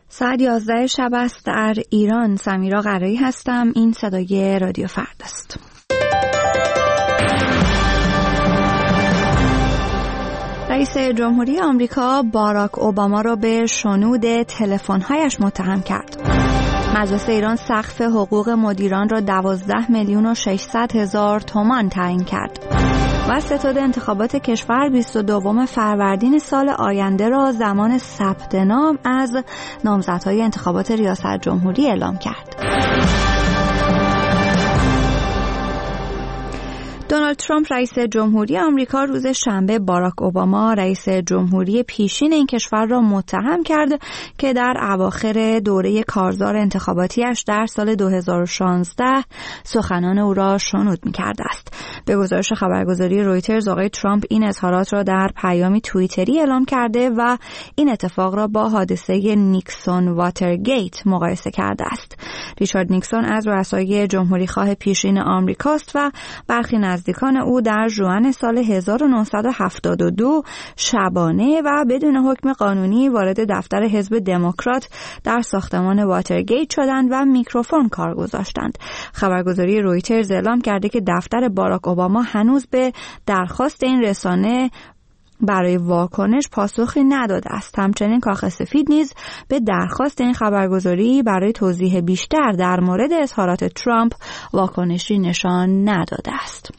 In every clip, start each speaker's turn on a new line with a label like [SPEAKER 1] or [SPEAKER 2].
[SPEAKER 1] ساعت 11 شب است در ایران. سمیرا قرایی هستم. این صدای رادیو فردا است. رئیس جمهوری آمریکا باراک اوباما را به شنود تلفن‌هایش متهم کرد. مجلس ایران سقف حقوق مدیران را 12,600,000 تومان تعیین کرد. و ستاد انتخابات کشور 22 فروردین سال آینده را زمان ثبت نام از نامزدهای انتخابات ریاست جمهوری اعلام کرد. دونالد ترامپ رئیس جمهوری آمریکا روز شنبه باراک اوباما رئیس جمهوری پیشین این کشور را متهم کرد که در اواخر دوره کارزار انتخاباتیش در سال 2016 سخنان او را شنود می‌کرده است. به گزارش خبرگزاری رویترز آقای ترامپ این اظهارات را در پیامی توییتری اعلام کرده و این اتفاق را با حادثه نیکسون واترگیت مقایسه کرده است. ریچارد نیکسون از رؤسای جمهوری‌خواه پیشین آمریکاست و برخی نزدیکان او در ژوئن سال 1972 شبانه و بدون حکم قانونی وارد دفتر حزب دموکرات در ساختمان واترگیت شدند و میکروفون کار گذاشتند. خبرگزاری رویترز اعلام کرده که دفتر باراک اوباما هنوز به درخواست این رسانه برای واکنش پاسخی نداده است. همچنین کاخ سفید نیز به درخواست این خبرگزاری برای توضیح بیشتر در مورد اظهارات ترامپ واکنشی نشان نداده است.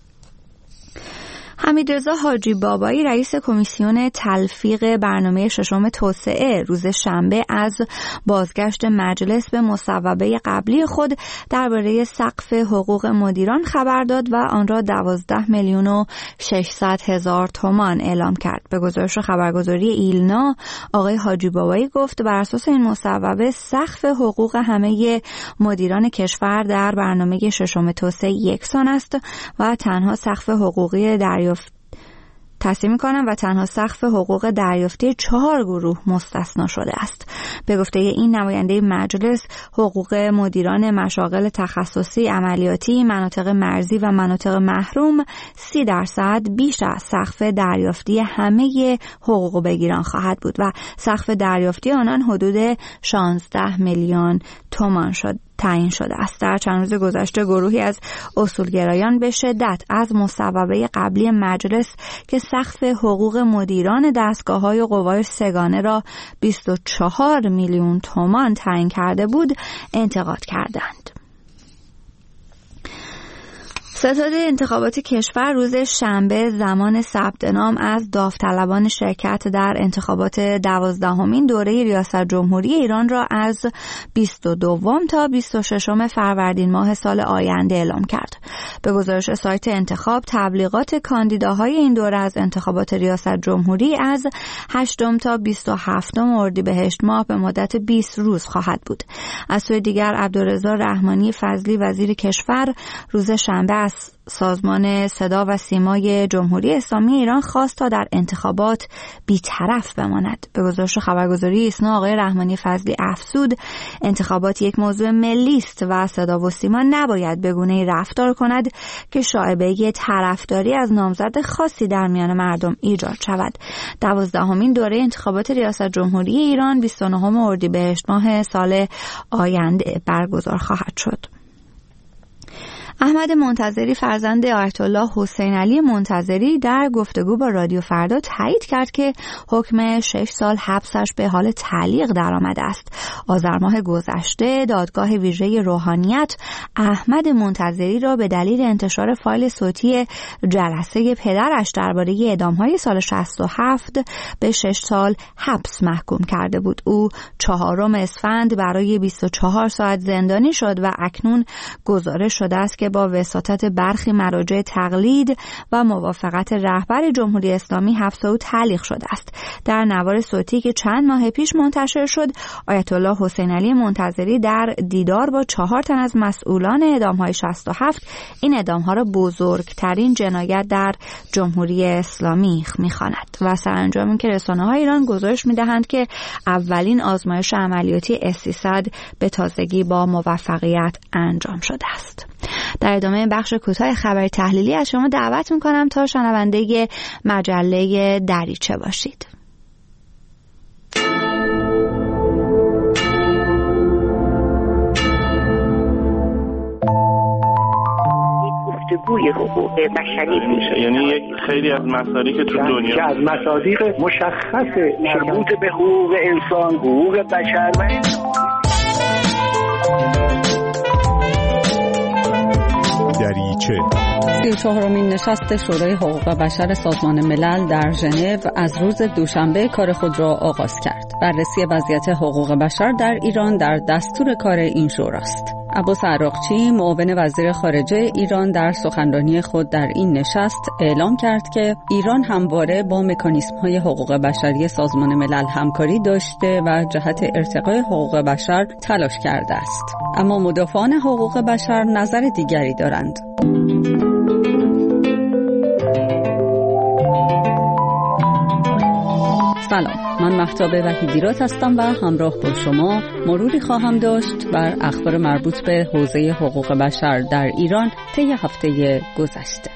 [SPEAKER 1] حمیدرضا حاجی بابایی رئیس کمیسیون تلفیق برنامه ششم توسعه روز شنبه از بازگشت مجلس به مصوبه قبلی خود درباره سقف حقوق مدیران خبر داد و آن را 12,600,000 تومان اعلام کرد. به گزارش خبرگزاری ایلنا آقای حاجی بابایی گفت بر اساس این مصوبه سقف حقوق همه مدیران کشور در برنامه ششم توسعه یکسان است و تنها سقف حقوقی تنها سقف حقوق دریافتی 4 گروه مستثنا شده است. به گفته این نماینده مجلس، حقوق مدیران مشاغل تخصصی، عملیاتی، مناطق مرزی و مناطق محروم 30% بیش از سقف دریافتی همه حقوق بگیران خواهد بود و سقف دریافتی آنان حدود 16 میلیون تومان تعیین شده است. در چند روز گذشته گروهی از اصولگرایان به شدت از مصوبه قبلی مجلس که سقف حقوق مدیران دستگاه‌های قوای سه‌گانه را 24 میلیون تومان تعیین کرده بود انتقاد کردند. ستاد انتخابات کشور روز شنبه زمان ثبت نام از داوطلبان شرکت در انتخابات 12مین دوره ریاست جمهوری ایران را از 22 تا 26 فروردین ماه سال آینده اعلام کرد. به گزارش سایت انتخاب، تبلیغات کاندیداهای این دوره از انتخابات ریاست جمهوری از 8 تا 27 اردیبهشت ماه به مدت 20 روز خواهد بود. از سوی دیگر عبدالرضا رحمانی فضلی وزیر کشور روز شنبه از سازمان صدا و سیمای جمهوری اسلامی ایران خواست تا در انتخابات بی‌طرف بماند. به گزارش خبرگزاری ایسنا آقای رحمانی فضلی افزود انتخابات یک موضوع ملی است و صدا و سیما نباید به گونه‌ای رفتار کند که شایبه طرفداری از نامزد خاصی در میان مردم ایجاد شود. 12مین دوره انتخابات ریاست جمهوری ایران 29 اردیبهشت ماه سال آینده برگزار خواهد شد. احمد منتظری فرزند آیت الله حسین علی منتظری در گفتگو با رادیو فردا تایید کرد که حکم 6 سال حبسش به حال تعلیق درآمده است. آذر ماه گذشته دادگاه ویژه روحانیت احمد منتظری را به دلیل انتشار فایل صوتی جلسه پدرش درباره اعدام‌های سال 67 به 6 سال حبس محکوم کرده بود. او 4 اسفند برای 24 ساعت زندانی شد و اکنون گزارش شده است که با وساطت برخی مراجع تقلید و موافقت رهبر جمهوری اسلامی حبس او تعلیق شده است. در نوار صوتی که چند ماه پیش منتشر شد، آیت الله حسین علی منتظری در دیدار با 4 تن از مسئولان اعدام‌های 67 این اعدام‌ها را بزرگترین جنایت در جمهوری اسلامی می‌خواند و سرانجام این که رسانه‌های ایران گزارش می‌دهند که اولین آزمایش عملیاتی S-300 به تازگی با موفقیت انجام شده است. در ادامه بخش کوتاه خبر تحلیلی از شما دعوت میکنم تا شنونده مجله دریچه باشید.
[SPEAKER 2] الگوی حقوق بشری میشه.
[SPEAKER 3] یعنی یک خیلی از مصادیق تو دنیا
[SPEAKER 4] که از مصادیق مشخص مربوط به حقوق انسان، حقوق بشر و
[SPEAKER 5] دریچه
[SPEAKER 6] 34مین نشست شورای حقوق بشر سازمان ملل در ژنو از روز دوشنبه کار خود را آغاز کرد. بررسی وضعیت حقوق بشر در ایران در دستور کار این شوراست. عباس عراقچی معاون وزیر خارجه ایران در سخنرانی خود در این نشست اعلام کرد که ایران همواره با مکانیزم‌های حقوق بشری سازمان ملل همکاری داشته و جهت ارتقای حقوق بشر تلاش کرده است. اما مدافعان حقوق بشر نظر دیگری دارند. سلام، من مهتاب وحیدیرات هستم و همراه با شما مروری خواهم داشت بر اخبار مربوط به حوزه حقوق بشر در ایران طی هفته گذشته.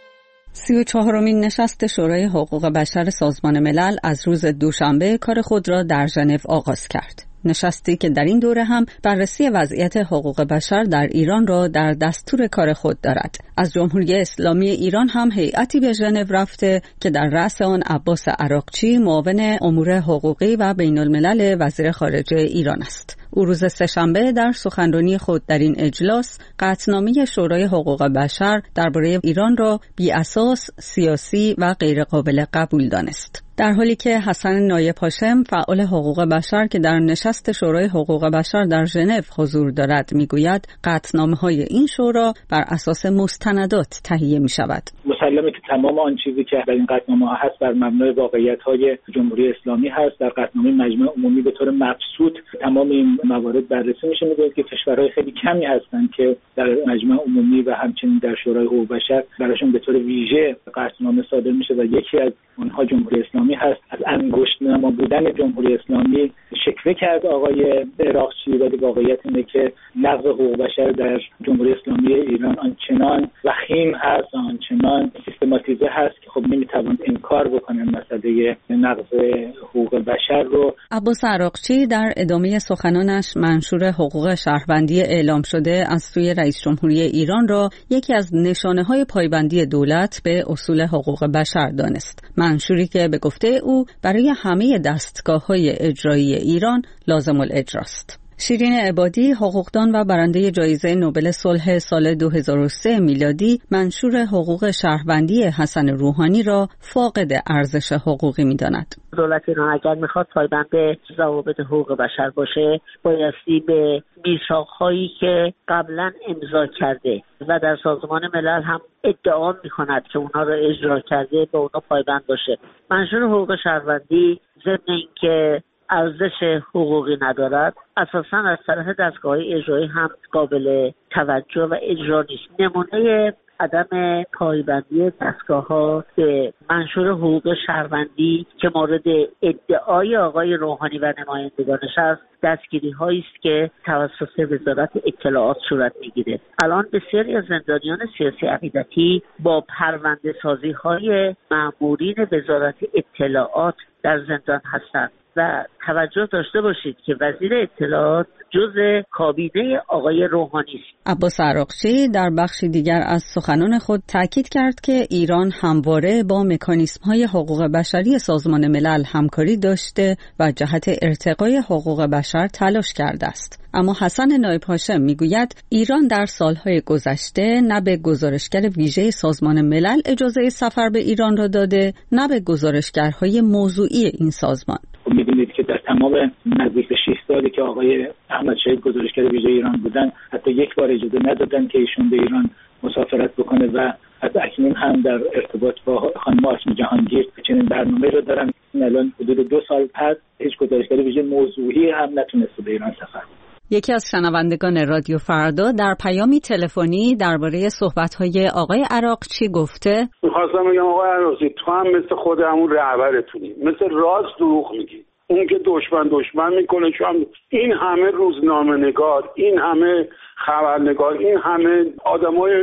[SPEAKER 6] 34مین نشست شورای حقوق بشر سازمان ملل از روز دوشنبه کار خود را در ژنو آغاز کرد. نشستی که در این دوره هم بررسی وضعیت حقوق بشر در ایران را در دستور کار خود دارد. از جمهوری اسلامی ایران هم هیئتی به ژنو رفته که در رأس آن عباس عراقچی معاون امور حقوقی و بین الملل وزیر خارجه ایران است. او روز سه‌شنبه در سخنرانی خود در این اجلاس قطعنامه شورای حقوق بشر درباره ایران را بی اساس، سیاسی و غیر قابل قبول دانست. در حالی که حسن نایب هاشم فعال حقوق بشر که در نشست شورای حقوق بشر در ژنو حضور دارد میگوید قطعنامه‌های این شورا بر اساس مستندات تهیه می‌شود.
[SPEAKER 7] مسلمه که تمام آن چیزی که در این قطعنامه‌ها هست بر مبنای واقعیت‌های جمهوری اسلامی هست. در قطعنامه مجمع عمومی به طور مبسوط تمام این موارد بررسی میشه. می‌گوید که کشورهای خیلی کمی هستند که در مجمع عمومی و همچنین در شورای حقوق بشر براشون به طور ویژه قطعنامه صادر میشه و یکی از اونها جمهوری اسلامی هست. از انگشت‌نما بودن جمهوری اسلامی شکوه کرد آقای عراقچی، ولی واقعیت اینه که نقض حقوق بشر در جمهوری اسلامی ایران آنچنان وخیم هست، آنچنان سیستماتیزه هست که خب نمیتوان انکار بکنه مسئله نقض حقوق بشر رو.
[SPEAKER 6] عباس عراقچی در ادامه سخنانش منشور حقوق شهروندی اعلام شده از سوی رئیس جمهوری ایران را یکی از نشانه‌های پایبندی دولت به اصول حقوق بشر دانست. منشوری که به گفته او برای همه دستگاه‌های اجرایی ایران لازم الاجراست. شیرین عبادی، حقوقدان و برنده جایزه نوبل صلح سال 2003 میلادی، منشور حقوق شهروندی حسن روحانی را فاقد ارزش حقوقی می‌داند.
[SPEAKER 2] دولت ایران اگر میخواد پایبند به ضوابط حقوق بشر باشه، بایستی به میثاق‌هایی که قبلا امضا کرده و در سازمان ملل هم ادعا میکند که اونها را اجرا کرده به اونها پایبند باشه. منشور حقوق شهروندی ضمن اینکه ارزش حقوقی ندارد، اساساً از طرف دستگاه‌های اجرایی هم قابل توجه و اجرا نیست. نمونه عدم پایبندی دستگاه‌ها به منشور حقوق شهروندی که مورد ادعای آقای روحانی و نمایندگانش است، دستگیری‌هایی است که توسط وزارت اطلاعات صورت می‌گیره. الان بسیاری از زندانیان سیاسی عقیدتی با پرونده‌سازی‌های مأمورین وزارت اطلاعات در زندان هستند و توجه داشته باشید که وزیر اطلاعات جزء کابینه آقای روحانی است.
[SPEAKER 6] عباس عراقچی در بخشی دیگر از سخنان خود تاکید کرد که ایران همواره با مکانیزم‌های حقوق بشری سازمان ملل همکاری داشته و جهت ارتقای حقوق بشر تلاش کرده است. اما حسن نایب هاشم میگوید ایران در سالهای گذشته نه به گزارشگر ویژه سازمان ملل اجازه سفر به ایران را داده، نه به گزارشگرهای موضوعی این سازمان.
[SPEAKER 7] می‌دونید که در تمام نزدیک به 6 سالی که آقای احمد شهید گزارشگر ویژه ایران بودن، حتی یک بار اجازه ندادن که ایشون به ایران مسافرت بکنه و از اکنون هم در ارتباط با خانم آسمی جهانگیر چنین برنامه‌ای رو دارن. الان حدود 2 سال پس هیچ گزارشگر ویژه موضوعی هم نتونسته به ایران سفر کنه.
[SPEAKER 6] یکی از شنوندگان رادیو فردا در پیامی تلفنی درباره صحبت‌های آقای عراقچی گفته:
[SPEAKER 8] می‌خواستم بگم آقای عراقچی، تو هم مثل خودمون رهبرتونی، مثل راست دروغ میگی. اون که دشمن میکنه، چون این همه روزنامه‌نگار، این همه خبرنگار، این همه آدمای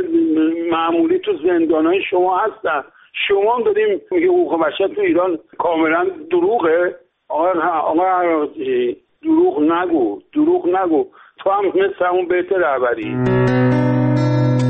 [SPEAKER 8] معمولی تو زندانای شما هستن. شما هم داریم میگه حقوق بشر تو ایران کاملا دروغه. آقای عراقچی، دروغ نگو، تو هم مثل همون بهتر رهبری.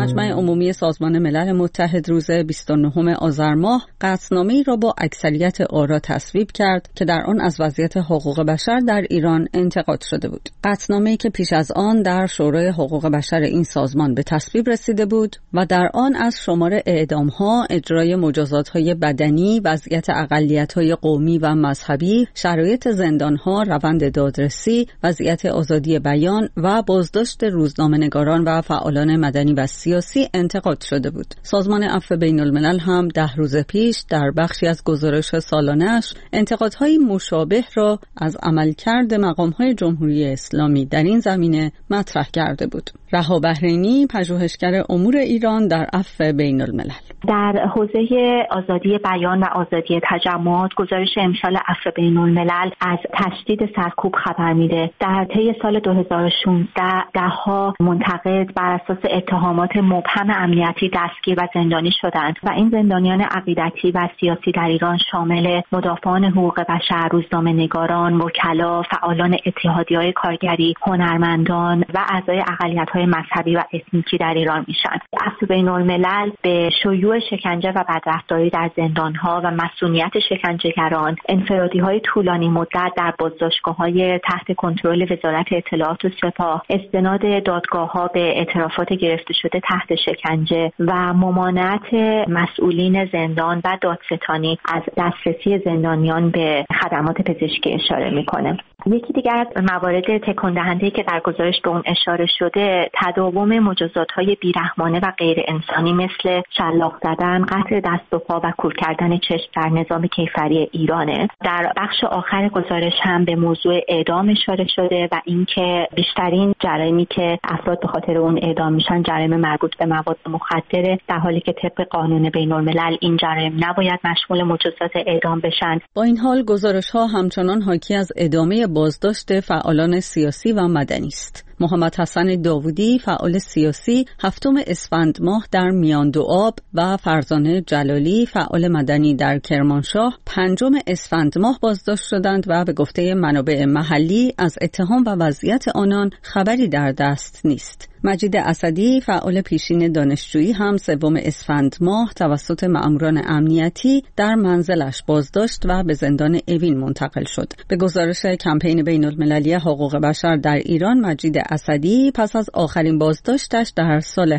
[SPEAKER 6] مجمع عمومی سازمان ملل متحد روز 29 آذر ماه قطعنامه‌ای را با اکثریت آرا تصویب کرد که در آن از وضعیت حقوق بشر در ایران انتقاد شده بود. قطعنامه‌ای که پیش از آن در شورای حقوق بشر این سازمان به تصویب رسیده بود و در آن از شمار اعدام‌ها، اجرای مجازات‌های بدنی، وضعیت اقلیت‌های قومی و مذهبی، شرایط زندان‌ها، روند دادرسی، وضعیت آزادی بیان و بازداشت روزنامه‌نگاران و فعالان مدنی و سیاسی انتقاد شده بود. سازمان عفو بین‌الملل هم 10 روز پیش در بخشی از گزارش سالانه‌اش انتقادهای مشابه را از عملکرد مقام‌های جمهوری اسلامی در این زمینه مطرح کرده بود. رها بحرینی، پژوهشگر امور ایران در عفو بین‌الملل:
[SPEAKER 9] در حوزه آزادی بیان و آزادی تجمعات، گزارش امسال عفو بین‌الملل از تشدید سرکوب خبر میده. در طی سال 2016 ده‌ها منتقد بر اساس اتهامات مبهم امنیتی دستگیر و زندانی شدند و این زندانیان عقیدتی و سیاسی در ایران شامل مدافعان حقوق بشر، روزنامه‌نگاران، وکلا، فعالان اتحادیه‌های کارگری، هنرمندان و اعضای اقلیت‌های مذهبی و اتنیکی در ایران میشن. عفو بین‌الملل به شیوع شکنجه و بدرفتاری در زندان‌ها و مسئولیت شکنجهگران، انفرادی‌های طولانی مدت در بازداشتگاه‌های تحت کنترل وزارت اطلاعات و سپاه، استناد دادگاه‌ها به اعترافات گرفته شده تحت شکنجه و ممانعت مسئولین زندان و دادستانی از دسترسی زندانیان به خدمات پزشکی اشاره می‌کنه. یکی دیگر از موارد تکان دهنده‌ای که در گزارش به اون اشاره شده، تداوم مجازات‌های بیرحمانه و غیر انسانی مثل شلاق زدن، قطع دست و پا و کور کردن چشم در نظام کیفری ایرانه. در بخش آخر گزارش هم به موضوع اعدام اشاره شده و اینکه بیشترین جرایمی که افراد به خاطر اون اعدام میشن جرایم مربوط به مواد مخدره، در حالی که طبق قانون بین‌الملل این جرایم نباید مشمول مجازات اعدام بشن.
[SPEAKER 6] با این حال گزارش‌ها همچنان حاکی از ادامه بازداشت فعالان سیاسی و مدنی است. محمد حسن داوودی، فعال سیاسی، 7 اسفند ماه در میان دو آب و فرزانه جلالی، فعال مدنی در کرمانشاه، 5 اسفند ماه بازداشت شدند و به گفته منابع محلی از اتهام و وضعیت آنان خبری در دست نیست. مجید اسدی، فعال پیشین دانشجویی، هم 3 اسفند ماه توسط مأموران امنیتی در منزلش بازداشت و به زندان اوین منتقل شد. به گزارش کمپین بین‌المللی حقوق بشر در ایران، مجید اسدی پس از آخرین بازداشتش در سال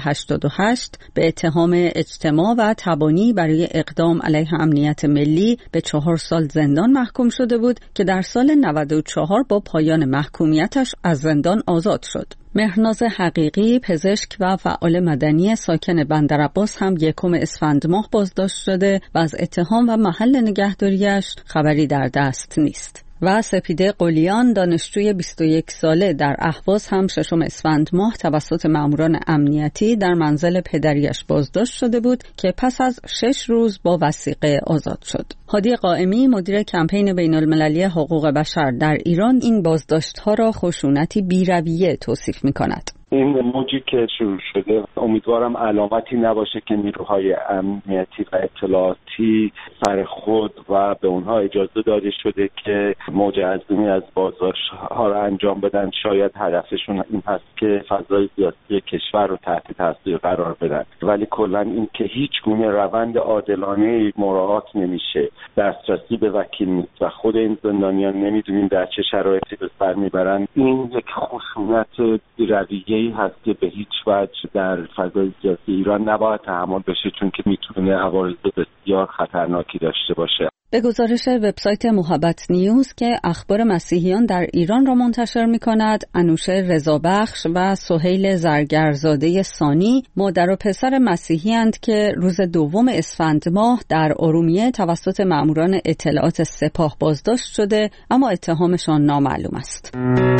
[SPEAKER 6] 88 به اتهام اجتماع و تبانی برای اقدام علیه امنیت ملی به 4 سال زندان محکوم شده بود که در سال 94 با پایان محکومیتش از زندان آزاد شد. مهرناز حقیقی، پزشک و فعال مدنی ساکن بندرعباس، هم 1 اسفند ماه بازداشت شده و از اتهام و محل نگهداریش خبری در دست نیست. و سپیده قلیان، دانشجوی 21 ساله در اهواز، هم 6 اسفند ماه توسط مأموران امنیتی در منزل پدریش بازداشت شده بود که پس از 6 روز با وثیقه آزاد شد. هادی قائمی، مدیر کمپین بین‌المللی حقوق بشر در ایران، این بازداشت‌ها را خشونتی بی‌رویه توصیف می‌کند.
[SPEAKER 10] این موجی که شروع شده امیدوارم علامتی نباشه که نیروهای امنیتی و اطلاعاتی سر خود و به اونها اجازه داده شده که موج عظیمی از بازداشت‌ها را انجام بدن. شاید هدفشون این هست که فضای سیاسی کشور رو تحت تاثیر قرار بدن، ولی کلا این که هیچ گونه روند عادلانه مراعات نمیشه، دسترسی به وکیل نیست و خود این زندانیان نمیدونیم در چه شرایطی به سر میبرن، این یک خشونت بی‌رویه‌ای هست که به هیچ وجه در فضای سیاسی ایران نباید تحمل بشه، چون که میتونه عوارض بسیار خطرناکی داشته باشه.
[SPEAKER 6] به گزارش وبسایت محبت نیوز که اخبار مسیحیان در ایران را منتشر می‌کند، انوشه رضابخش و سهیل زرگرزاده ثانی مادر و پسر مسیحی اند که روز 2 اسفند ماه در ارومیه توسط مأموران اطلاعات سپاه بازداشت شده، اما اتهامشان نامعلوم است.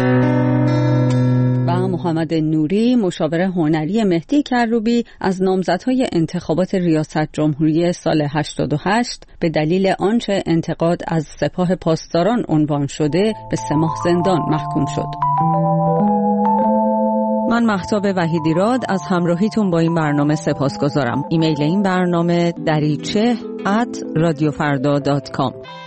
[SPEAKER 6] و محمد نوری، مشاور هنری مهدی کروبی، از نامزدهای انتخابات ریاست جمهوری سال 88 به دلیل آنچه انتقاد از سپاه پاسداران عنوان شده به 3 ماه زندان محکوم شد. من مهتاب وحیدیراد از همراهیتون با این برنامه سپاسگزارم. ایمیل این برنامه دریچه @radiofarda.com